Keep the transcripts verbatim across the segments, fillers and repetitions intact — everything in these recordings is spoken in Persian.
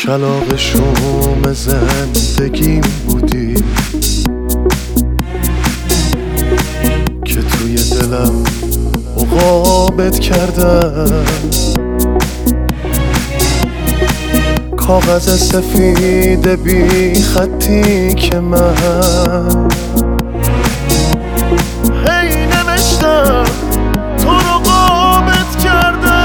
کلاغ شوم زندگیم بودی که توی دلم عقابت کردم. کاغذ سفید بی خطی که من هی نوشتم تو رو عقابت کردم.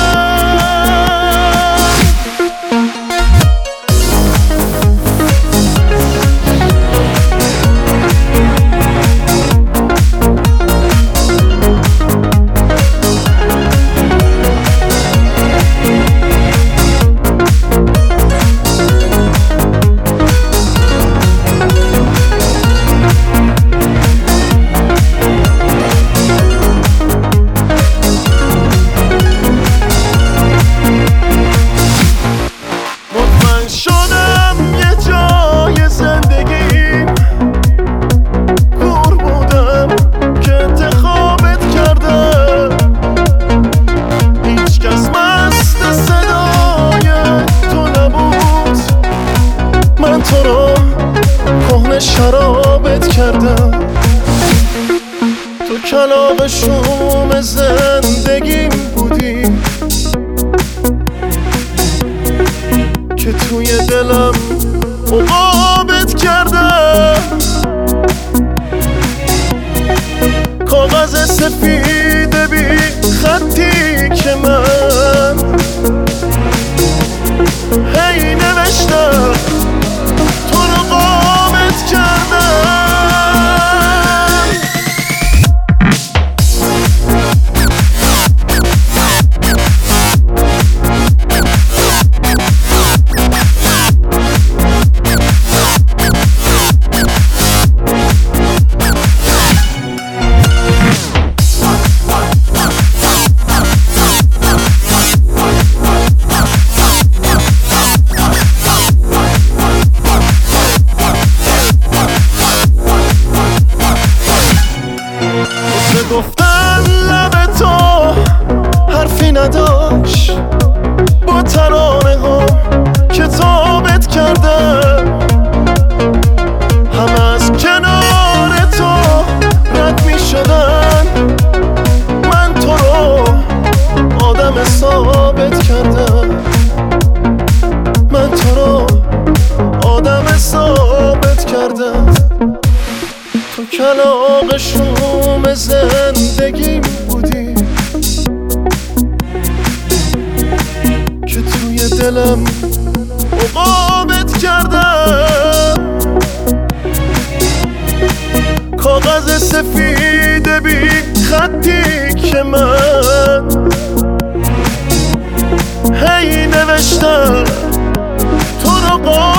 تو رو کهنه شرابت کردم. تو کلاغ شوم زندگیم بودی که توی دلم عقابت کردم. کاغذ سفید بی خطی که من هی نوشتم تو رو عقابت کردم. گفتن لب تو حرفی نداشت با ترانه ها کتابت کردم. همه از کنار تو رد می شدن، من تو رو آدم ثابت کردم. من تو رو آدم ثابت کردم. تو کلاغ شوم زندگیم بودی که توی دلم عقابت کردم. کاغذ سفید بی خطی که من هی نوشتم تو رو